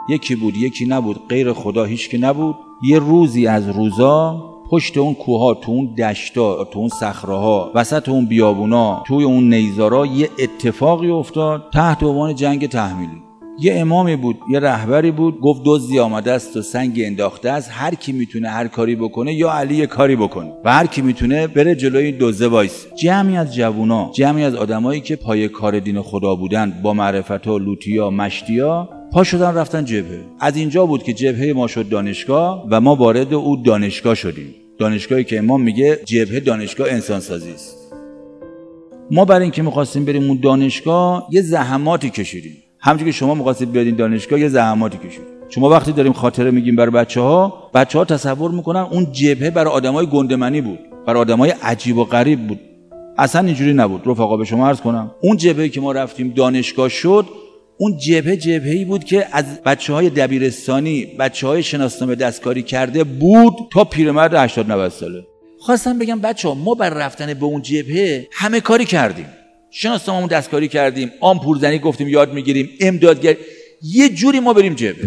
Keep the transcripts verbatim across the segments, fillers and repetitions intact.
یکی بود یکی نبود، غیر خدا هیچ کی نبود. یه روزی از روزا پشت اون کوها، تو اون دشتا، تو اون صخره‌ها، وسط اون بیابونا، توی اون نیزارا یه اتفاقی افتاد تحت عنوان جنگ تحمیلی. یه امامی بود، یه رهبری بود، گفت دزدی آمده است و سنگ انداخته است، هر کی میتونه هر کاری بکنه یا علی یه کاری بکنه و هر کی میتونه بره جلوی این دزده وایس. جمعی از جوونا، جمعی از آدمایی که پای کار دین خدا بودن، با معرفتا، لوتیا، مشتیا، پا شدن رفتن جبهه. از اینجا بود که جبهه ما شد دانشگاه و ما وارد او دانشگاه شدیم. دانشگاهی که امام میگه جبهه دانشگاه انسان سازی است. ما برای اینکه می‌خواستیم بریم اون دانشگاه یه زحماتی کشیدیم. همونجوری که شما می‌خواستید برید دانشگاه یه زحماتی کشیدید. شما وقتی داریم خاطره میگیم برای بچه‌ها، بچه‌ها تصور میکنن اون جبهه برای آدمای گندمنی بود، برای آدمای عجیب و غریب بود. اصلا اینجوری نبود. رفقا به شما عرض کنم، اون جبهه‌ای که ما رفتیم دانشگاه شد، اون جبهه جبهه‌ای بود که از بچه‌های دبیرستانی، بچه‌های شناسنامه دستکاری کرده بود تا پیرمرد هشتاد نود ساله. خواستم بگم بچه‌ها ما بر رفتن به اون جبهه همه کاری کردیم. شناسنامه‌مون دستکاری کردیم، آمپول زنی گفتیم یاد میگیریم، امدادگر، یه جوری ما بریم جبهه.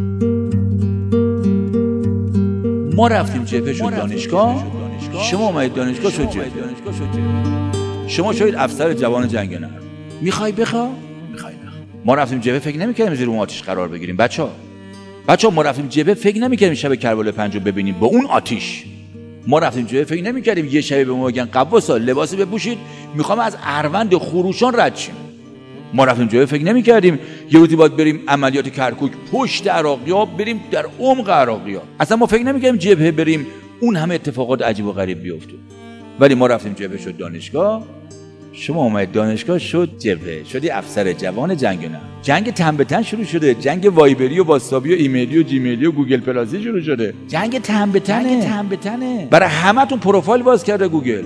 ما رفتیم جبهه شد دانشگاه، شما اومدید دانشگاه شد جبهه. شما شدید افسر جوان جنگ نرم. میخوای بخوا؟ میخوای بخوا. ما رفتیم جبهه فکر نمی‌کردیم زیر اون آتش قرار بگیریم بچه‌ها. بچه‌ها ما رفتیم جبهه فکر نمی‌کردیم شب کربلا پنج رو ببینیم با اون آتش. ما رفتیم جبهه فکر نمی‌کردیم یه شب به ما بگن قواصا لباسی بپوشید میخوام از اروند خروشان رد شیم. ما رفتیم جبهه فکر نمی‌کردیم یه روزی باید بریم عملیات کرکوک پشت عراقی‌ها، بریم در عمق عراقی‌ها. اصلا ما فکر نمی‌کردیم جبهه بریم اون همه اتفاقات عجیب و غریب بیفته. ولی ما رفتیم جبهه شد دانشگاه، شما اومدید دانشگاه شد جبهه، شدی افسر جوان جنگ نه. جنگ تن به تن شروع شده، جنگ وایبری و واتساپی و ایمیلی و جیمیلی و گوگل پلاسی شروع شده. جنگ تن به تنه، تن به تنه. برای همه‌تون پروفایل باز کرده گوگل.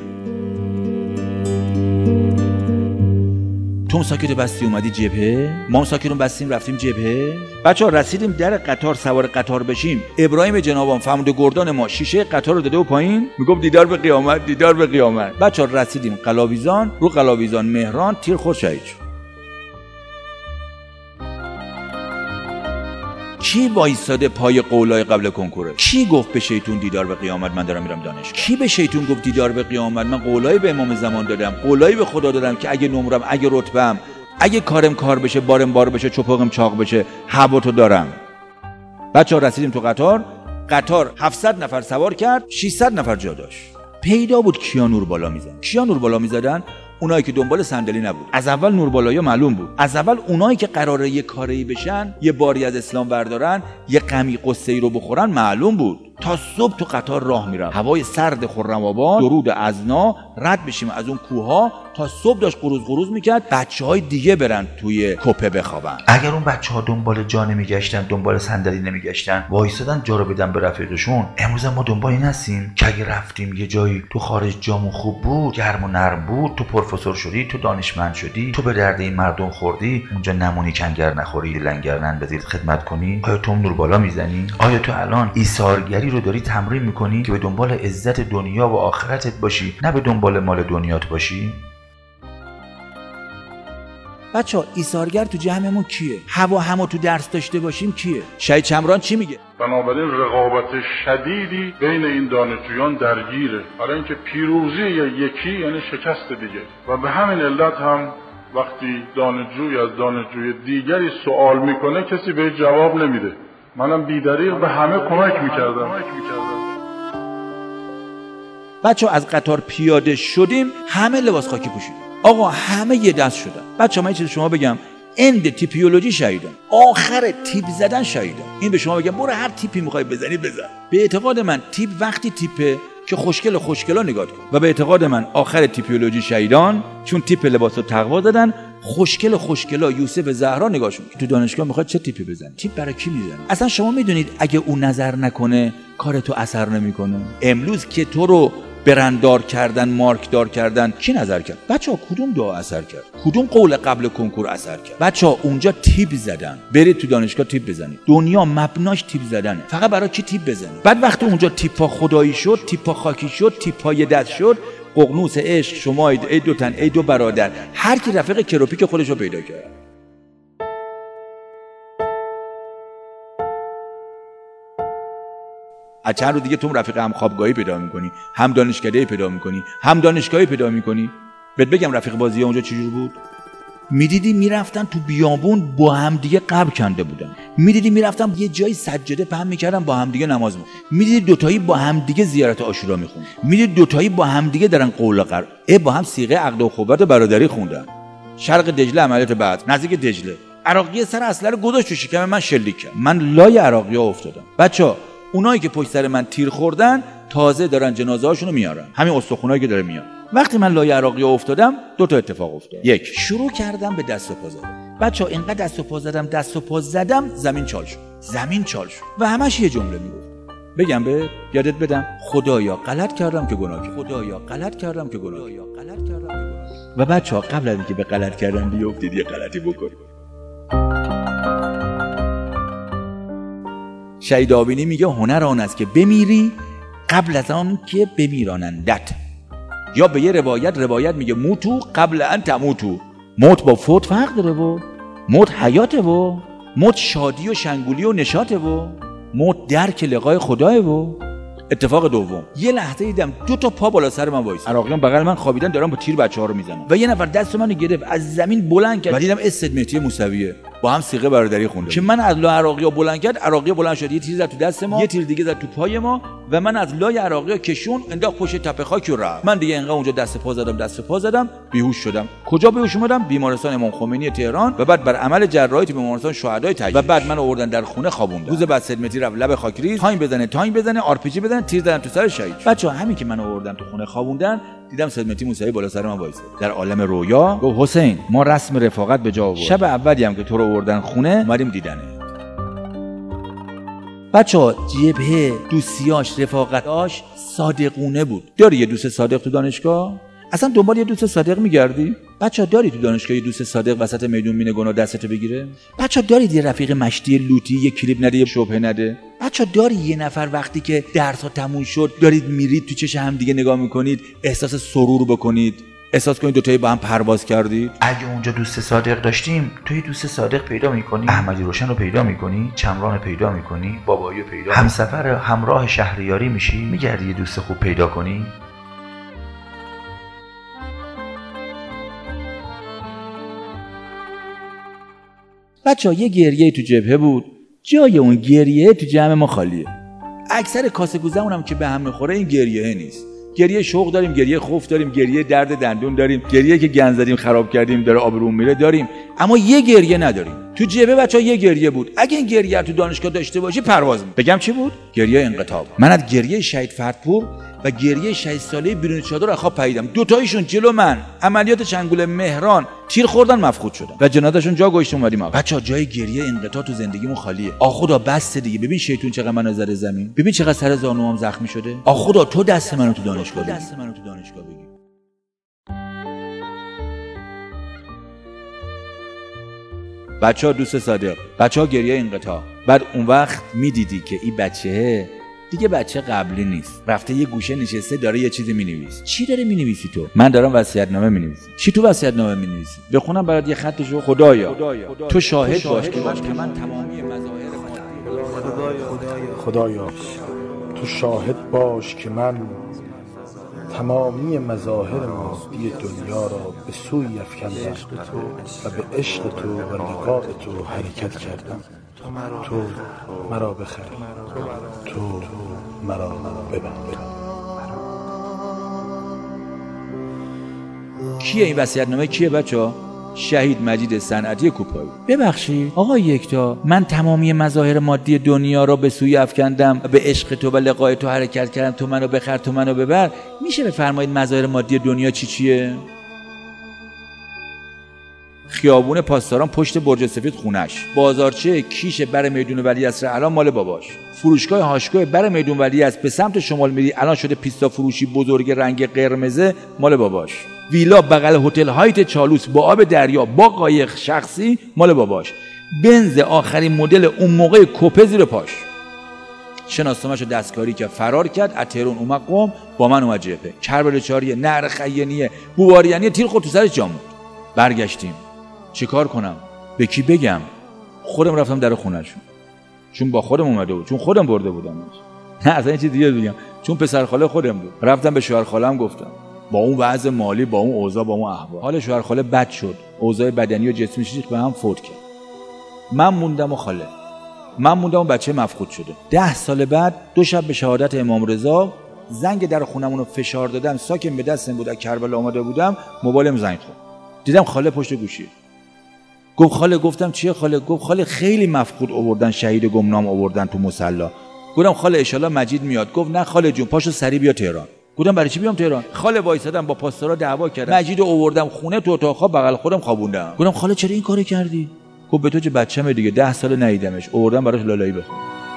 تو ساکت بستی اومدی جبهه، ما ساکتون بستیم رفتیم جبهه. بچه‌ها رسیدیم در قطار، سوار قطار بشیم، ابراهیم جنابان فرمانده گردان ما شیشه قطار رو داده و پایین میگفت دیدار به قیامت، دیدار به قیامت. بچه‌ها رسیدیم قلاویزان، رو قلاویزان مهران تیر خورد شهید شد. کی وایساده پای قولای قبل کنکوره؟ کی گفت به شیطون دیدار به قیامت من دارم میرم دانشگاه؟ کی به شیطون گفت دیدار به قیامت من قولای به امام زمان دادم، قولای به خدا دادم که اگه نمرم، اگه رتبه‌ام، اگه کارم کار بشه، بارم بار بشه، چپاقم چاق بشه، حباتو دارم. بچه‌ها رسیدیم تو قطار، قطار هفتصد نفر سوار کرد، ششصد نفر جا داشت. پیدا بود کیا نور بالا میزدن. کیا نور بالا میزدن؟ اونایی که دنبال صندلی نبود. از اول نوربالایی معلوم بود. از اول اونایی که قراره یه کاری بشن، یه باری از اسلام بردارن، یه غمی قصه‌ای رو بخورن معلوم بود. تا صبح تو قطار راه میرم، هوای سرد خرم‌آباد، درود ازنا، رد بشیم از اون کوها، تا صبح داشت قروز قروز میکرد بچهای دیگه برن توی کوپه بخوابن. اگر اون بچه‌ها دنبال جا نمیگشتن، دنبال صندلی نمیگشتن، وایسادن جا رو بدن به رفیقشون، امروز ما دنبال این هستیم که اگه رفتیم یه جایی تو خارج جامون خوب بود، گرم و نرم بود، تو پروفسور شدی، تو دانشمند شدی، تو به درد این مردم خوردی، اونجا نمونی کنگر نخوری، لنگر نندازید خدمت کنی، آیا تو نور بالا میزنی؟ آیا تو الان ایثارگری رو داری تمرین میکنی که به دنبال عزت دنیا و آخرتت باشی، نه به دنبال مال دنیات باشی؟ بچه‌ها ایثارگر تو جمعمون کیه؟ هوا همو تو درس داشته باشیم کیه؟ شهید چمران چی میگه؟ بنابراین رقابت شدیدی بین این دانشجویان درگیره، برای اینکه پیروزی یکی یعنی شکست دیگه. و به همین علت هم وقتی دانشجوی از دانشجوی دیگری سوال میکنه کسی به جواب نمیده. منم بی‌دریغ به همه کمک میکردم. بچه‌ها از قطار پیاده شدیم، همه لباس خاکی پوشیدن. آقا همه یه دست شدن. بچه‌ها من یه چیز شما بگم، اند تیپیولوژی شهیدن، آخر تیپ زدن شهیدن. این به شما بگم برو هر تیپی میخوای بزنی بزن. به اعتقاد من تیپ وقتی تیپه که خوشگل خوشگلا نگاه کن. و به اعتقاد من آخر تیپیولوژی شهیدان، چون تیپ لباس رو تقوا دادن، خوشگل خوشگلا یوسف زهرا نگاهشون. تو دانشگاه میخواد چه تیپی بزنی؟ تیپ برای کی میزنه؟ اصلا شما میدونید اگه اون نظر نکنه کار تو اثر نمیکنه. امروز که تو رو برندار کردن، مارک دار کردن، کی نظر کرد؟ بچه‌ها کدوم دعا اثر کرد؟ کدوم قول قبل کنکور اثر کرد؟ بچه‌ها اونجا تیپ زدن. برید تو دانشگاه تیپ بزنید. دنیا مبناش تیپ زدنه. فقط برای کی تیپ بزنی؟ بعد وقتی اونجا تیپا خدایی شد، تیپا خاکی شد، تیپا یه دست شد، ققنوس عشق شما ای دو تن، ای دو برادر، هر کی رفیق کروپیک خودش رو پیدا کرد. از چند روز دیگه تو رفیق هم خوابگاهی پیدا میکنی، هم دانشکده‌ای پیدا میکنی، هم دانشگاهی پیدا میکنی. بهت بگم رفیق بازی اونجا چجور بود؟ میدیدی میرفتن تو بیابون با هم دیگه قبر کنده بودن، میدیدی میرفتن یه جایی سجاده پهن میکردن با هم دیگه نماز میخوندن، میدیدی دوتایی با هم دیگه زیارت عاشورا میخوندن، میدیدی دوتایی با هم دیگه دارن قول قرار با هم صیغه عقد و اخوت برادری خوندن. شرق دجله عملیات بعد نزدیک دجله عراقی سر اسلحه رو گذاشت تو شکم من شلیک کرد. من لای عراقی‌ها افتادم. بچا اونایی که پشت سر من تیر خوردن تازه دارن جنازه‌هاشون رو میارن، همین استخونایی که داره میاد. وقتی من لای عراقی‌ها افتادم دو تا اتفاق افتاد. یک، شروع کردم به دست و پا زدن. بچا اینقدر دست و پا زدم دست و پا زدم زمین چال شد. زمین چال شد و همش یه جمله میگفت. بگم به یادت بدم خدایا غلط کردم که گناه کردم. خدایا غلط کردم که گناه کردم. غلط کردم که گناه. و بچا قبل از اینکه به غلط کردن بیافتید یه غلطی بکنید. شهید آبینی میگه هنر آن است که بمیری قبل از آن که بمیرانندت. یا به یه روایت روایت میگه موتو قبل ان تموتو. موت با فوت فرق داره و موت حیاته و موت شادی و شنگولی و نشاطه و موت درک لقای خداه و اتفاق دوم یه لحظه دیدم دو تا پا بالا سر من وایس، عراقیان بغل من خوابیدن دارن با تیر بچه‌ها رو میزنن و یه نفر دست منو گرفت از زمین بلند کرد و دیدم اسد مهدی موسویه با هم صیغه برادری خونده که من از لای عراقی‌ها بلند کرد. عراقی‌ها بلند شد یه تیر زد تو دست ما، یه تیر دیگه زد تو پای ما و من از لای عراقی‌ها کشون انداخت پشت تپه خاک و رفت. من دیگه انقدر اونجا دست پا زدم دست پا زدم بیهوش شدم. کجا بیهوش اومدم؟ بیمارستان امام خمینی تهران و بعد بر عمل جراحی تو بیمارستان شهدای تجلیل و بعد من آوردن در خونه خوابوندن. روز بعد سید مهدی رفت لب خاکریز تایم بزنه تایم بزنه آر پی جی بزنه تیر زدن تو سر شهید. بچه‌ها همین که من آوردم تو خونه خوابوندن دیدم سید مهدی موسوی بالا سر من وایسه در عالم رویا. گفت حسین ما رسم رفاقت به جا آوردیم. شب اولی هم که تو رو آوردن خونه اومدیم دیدنه. بچه‌ها جبهه دوستیاش رفاقتاش صادقونه بود. داری یه دوست صادق تو دانشگاه؟ اصلا دنبال یه دوست صادق میگردی؟ بچه‌ها داری تو دانشگاه یه دوست صادق وسط میدون مینه گنا دستتو بگیره؟ بچه‌ها دارید یه رفیق مشتی لوتی یه کلیپ نده یه شبهه نده؟ بچه‌ها داری یه نفر وقتی که درس‌ها تموم شد دارید میرید تو چش هم دیگه نگاه میکنید احساس سرور بکنید، احساس کنید دوتایی با هم پرواز کردید؟ اگه اونجا دوست صادق داشتیم توی دوست صادق پیدا میکنی، احمدی روشن رو پیدا میکنی، چمران رو پیدا میکنی، بابایی رو پیدا، همسفر همراه شهریاری میشی، میگردی یه دوست خوب پیدا کنی. بچه‌ها یه گریه تو جبهه بود، جای اون گریه تو جمع ما خالیه. اکثر کاسه کوزمون هم که به هم میخوره این گریه نیست. گریه شوق داریم، گریه خوف داریم، گریه درد دندون داریم، گریه که گند زدیم خراب کردیم داره آبروم میره داریم، اما یه گریه نداریم. تو جبهه بچه‌ها یه گریه بود. اگه این گریه تو دانشگاه داشته باشی پرواز می. بگم چی بود؟ گریه انقطاع. من از گریه شهید فردپور و گریه شهید ساله بیرون چادر خواب پریدم. دو تایشون جلو من عملیات چنگول مهران تیر خوردن مفقود شدن و جنازه‌شون جا گذاشتم اومدیم. بچه‌ها جای گریه انقطاع تو زندگیمون خالیه. آ خدا بس دیگه. ببین شیطون چقدر منو زده زمین. ببین چقدر سر زانوام زخمی شده. آ خدا تو دست منو تو دانشگاه بگیر. دست منو تو دانشگاه بگیر. بچه‌ها دوست صادق، بچه‌ها گریه انقطاع. بعد اون وقت میدیدی که این بچه دیگه بچه قبلی نیست، رفته یه گوشه نشسته داره یه چیزی مینویسه. چی داره مینویسی تو؟ من دارم وصیت‌نامه مینویسم. چی تو وصیت‌نامه مینویسی؟ بخونم برات یه خطشو. خدایا تو شاهد باش که من تمامی مظاهر خدایا تو شاهد باش که من تمامی مظاهر مادی دنیا را به سوی افکندم و به عشق تو و لقاء تو حرکت کردم. تو مرا بخر، تو مرا ببر. کیه این وصیت‌نامه؟ کیه بچه‌ها؟ شهید مجید صنعتی کوپایی. ببخشید آقای یکتا، من تمامی مظاهر مادی دنیا را به سوی افکندم به عشق تو و لقای تو حرکت کردم. تو منو بخر، تو منو ببر. میشه بفرمایید مظاهر مادی دنیا چی چیه؟ خیابون پاسداران پشت برج سفید خونش، بازارچه کیش بر میدون ولیعصر الان مال باباش، فروشگاه هاشگاه بر میدون ولیعصر به سمت شمال میری الان شده پیستا فروشی بزرگ رنگ قرمزه مال باباش، ویلا بغل هتل هایت چالوس با آب دریا با قایق شخصی مال باباش، بنز آخرین مدل اون موقع کوپه زیر پاش. شناسنامه‌شو دستکاری کرد، فرار کرد، از تهران اومد قم، با من اومد جبهه. کربلا چاریه، نهر خیانیه، بوواریانیه، تیر خورد تو سرش جامون. برگشتیم. چیکار کنم؟ به کی بگم؟ خودم رفتم در خونه‌شون. چون با خودم اومده بود، چون خودم برده بودم. نه اصلا چیز دیگه بگم، چون پسر خاله خودم بود. رفتم به شوهر خاله‌ام گفتم با اون وضع مالی، با اون اوضاع، با اون احوال، حال شوهر خاله بد شد، اوضاع بدنی و جسمیش ریخت به هم، فوت کرد. من موندم و خاله، من موندم و بچه مفقود شده. ده سال بعد دو شب به شهادت امام رضا زنگ در خونمون رو فشار دادم، ساکن به دستم بود، از کربلا اومده بودم، موبایلم زنگ خورد، دیدم خاله پشت گوشی. گفت خاله. گفتم چیه خاله؟ گفت خاله خیلی مفقود آوردن، شهید گمنام آوردن تو مصلی. گفتم خاله ان شاءالله مجید میاد. گفت نه خاله جون پاشو سری بیا تهران. گفتم برای چی بیام تهران؟ خاله وایسادم با پاسدارا دعوا کردم، مجید آوردم خونه تو اتاق خواب بغل خودم خوابوندم. گفتم خاله چرا این کارو کردی؟ گفت به تو چه، بچه‌مه دیگه، ده سال ندیدمش، آوردم براش لالایی بخون.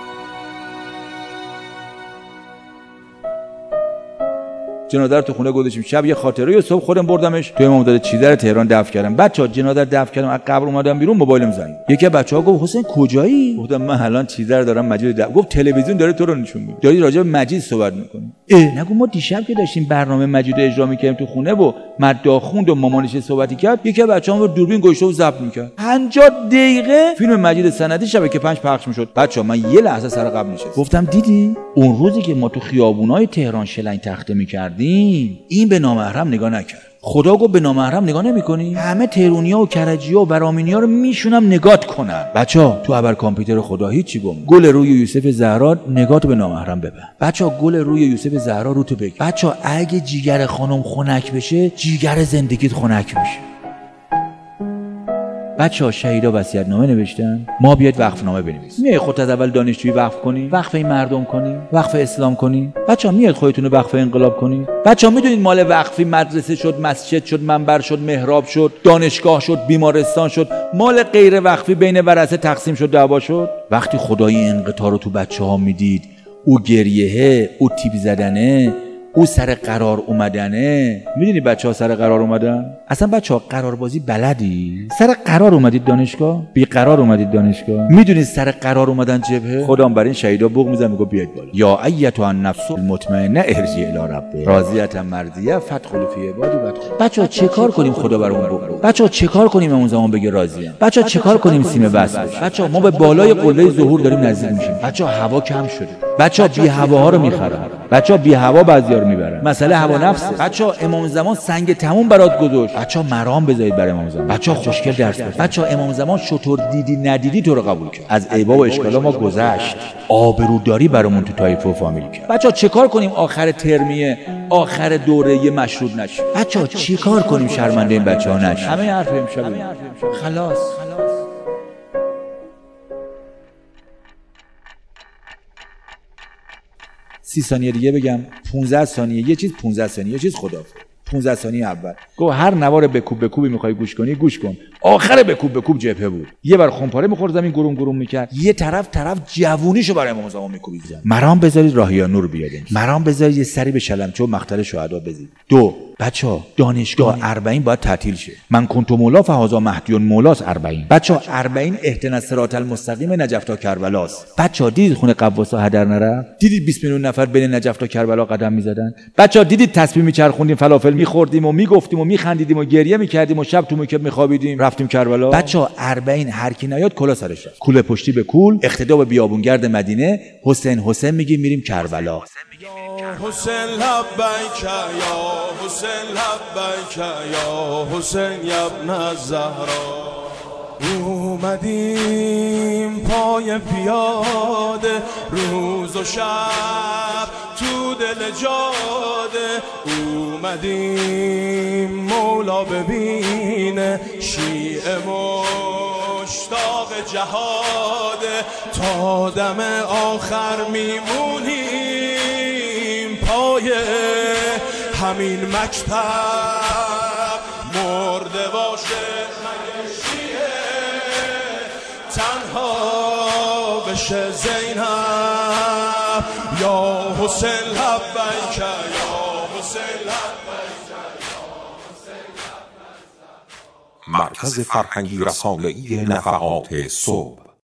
جنازه رو تو خونه گذاشتیم، شب یه خاطره، صبح خودم بردمش تو امامزاده چیزه رو تهران دفن کردم. بچه‌ها جنازه رو دفن کردم، از قبر اومدم بیرون، موبایلم زنگ. یکی از بچه‌ها گفت حسین کجایی؟ گفتم من الان چیزه رو دارم مجید دفن. گفت تلویزیون داره تو رو نشون میده، داری راجع به مجید صحبت می‌کنی. اه نگو ما دیشب که داشتیم برنامه مجید رو اجرا می‌کردیم تو خونه و مداح خوند و مامانش صحبتی کرد، یکی از بچه‌ها رو دوربین گوشته و ضبط می‌کرد. پنجاه دقیقه فیلم مجید سندی شبکه پنج پخش می‌شد. بچه‌ها من یه لحظه سر قبل نشستم، گفتم دیدی اون روزی که ما تو خیابونای تهران شلنگ تخته می‌کردیم، این به نامحرم نگاه نکرد. خدا گفت به نامحرم نگاه نمی‌کنی؟ همه تهرونیا و کرجی‌ها و برامینیا رو میشونم نگات کنن. بچا تو ابر کامپیوتر خدا هیچی گم. گل روی یوسف زهرا نگاتو به نامحرم ببن. بچا گل روی یوسف زهرا رو تو بگیر. بچا اگه جیگر خانم خنک بشه، جیگر زندگیت خنک میشه. بچه‌ها شهیدا وصیت‌نامه نوشتن، ما بیاید وقفنامه بنویسیم. میای خودت از اول دانشجویی وقف کنی، وقف این مردم کنی، وقف اسلام کنی. بچه‌ها میاد خودتون رو وقف انقلاب کنی. بچه‌ها میدونید مال وقفی مدرسه شد، مسجد شد، منبر شد، محراب شد، دانشگاه شد، بیمارستان شد، مال غیر وقفی بین ورثه تقسیم شد، دعوا شد. وقتی خدای انقطاع رو تو بچه‌ها میدید، او گریهه، او تیپ زدنه، او سر قرار اومدنه. میدونی بچه ها سر قرار اومدن؟ اصلا بچه ها قراربازی بلدی؟ سر قرار اومدید دانشگاه؟ بی قرار اومدید دانشگاه؟ میدونید سر قرار اومدن جبهه؟ خودم برای این شهیدا بوق میزنم، میگم بیاید بالا. یا ایتها النفس المطمئنه ارجعی الی ربک راضیه مرضیه فادخلوا فی عبادی وادخلوا. بچه ها چه کار کنیم خدا برامون بگه؟ بچه ها چه کار کنیم اون زمان بگه راضیم؟ بچه ها چه کار کنیم سیم بس بشه؟ بچه ها ما به بالای قله ظهور داریم نزدیک میشیم. بچه ها هوا کم شده. بچه ها بی هواها رو میخرن. بچه ها بی هوا بعضیا رو میبرن. مسئله هوا نفسه. بچه ها امام زمان سنگ تموم برات گذاشت. بچه ها مرام بذارید برای امام زمان. بچه ها خوشگل درس بخونید. بچه ها امام زمان شطور دیدی ندیدی تو رو قبول کرد. از عیبا و اشکالا ما گذشت. آبروداری برامون تو طایفه و فامیل کرد. بچه ها چه کار کنیم آخر ترمیه، آخر دوره مشروط نشه؟ بچه ها چی کار کنیم شرمنده این بچه ها نشه؟ همه حرف امشب خلاص. سی ثانیه دیگه بگم، پانزده ثانیه یه چیز، پانزده ثانیه یه چیز، خدافظ. پانزده ثانیه اول گو هر نوار بکوب بکوبی میخوای گوش کنی گوش کن. آخر بکوب بکوب جبهه بود. یه بار خمپاره میخورد زمین گروم گروم میکرد، یه طرف طرف جوونیشو برای امام زمان میکوبید. مرام بذارید راهیا نور بیاد. مرام بذارید یه سری به شلمچه و مقتل شهدا بزنید. دو بچا دانشگاه اربعین باید تعطیل شه. من کنت مولا فهذا مهدی مولاس اربعین. بچا اربعین اهدنا الصراط المستقیم نجف تا کربلاست. بچا دیدید خونه قواسا هدر نرفت؟ دیدید بیست میلیون نفر بین نجف تا کربلا قدم میزدن؟ بچا دیدید تسبیح میچرخوندیم، فلافل میخوردیم و میگفتیم و میخندیدیم و گریه میکردیم و شب تو میکب میخوابیدیم رفتیم کربلا؟ بچا اربعین هر کی نیاد کلا سرش رفت. کوله پشتی به کول، اقتدا به بیابونگرد مدینه، حسین حسین میگیم میریم کربلا. حسین لبیک یا حسین لبیک یا حسین ابن الزهرا. اومدیم پای پیاده روز و شب تو دل جاده. اومدیم مولا ببینه شیعه مشتاق جهاده. تا دم آخر میمونیم پای همین مکتب. مرده باشه مگه شیعه تنها بشه زینب. یا حسین لبیک یا حسین لبیک یا حسین لبیک. مرکز فرهنگی رسانه‌ای نفحات صبح.